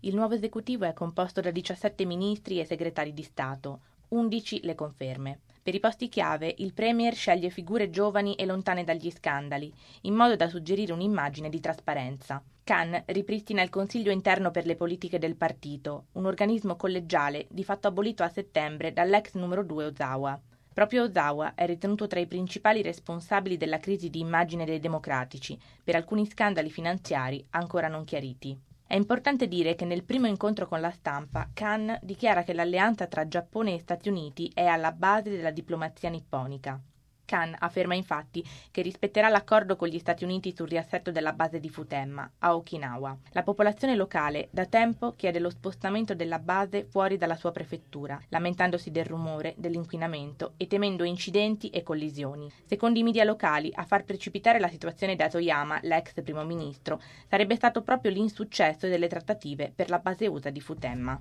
Il nuovo esecutivo è composto da 17 ministri e segretari di Stato, 11 le conferme. Per i posti chiave, il Premier sceglie figure giovani e lontane dagli scandali, in modo da suggerire un'immagine di trasparenza. Khan ripristina il Consiglio interno per le politiche del partito, un organismo collegiale di fatto abolito a settembre dall'ex numero 2 Ozawa. Proprio Ozawa è ritenuto tra i principali responsabili della crisi di immagine dei democratici, per alcuni scandali finanziari ancora non chiariti. È importante dire che nel primo incontro con la stampa, Khan dichiara che l'alleanza tra Giappone e Stati Uniti è alla base della diplomazia nipponica. Khan afferma infatti che rispetterà l'accordo con gli Stati Uniti sul riassetto della base di Futenma, a Okinawa. La popolazione locale da tempo chiede lo spostamento della base fuori dalla sua prefettura, lamentandosi del rumore, dell'inquinamento e temendo incidenti e collisioni. Secondo i media locali, a far precipitare la situazione da Toyama, l'ex primo ministro, sarebbe stato proprio l'insuccesso delle trattative per la base USA di Futenma.